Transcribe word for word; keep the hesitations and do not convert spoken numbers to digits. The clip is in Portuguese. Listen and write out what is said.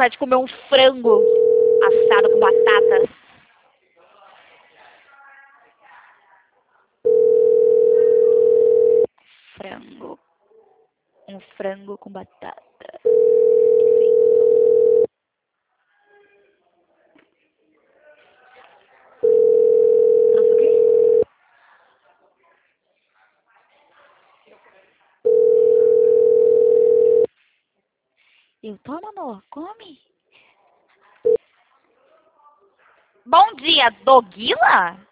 vontade de comer um frango assado com batata. Frango. Um frango com batata. Nossa, o quê? Eu tomo, amor. Come. Bom dia, Doguila?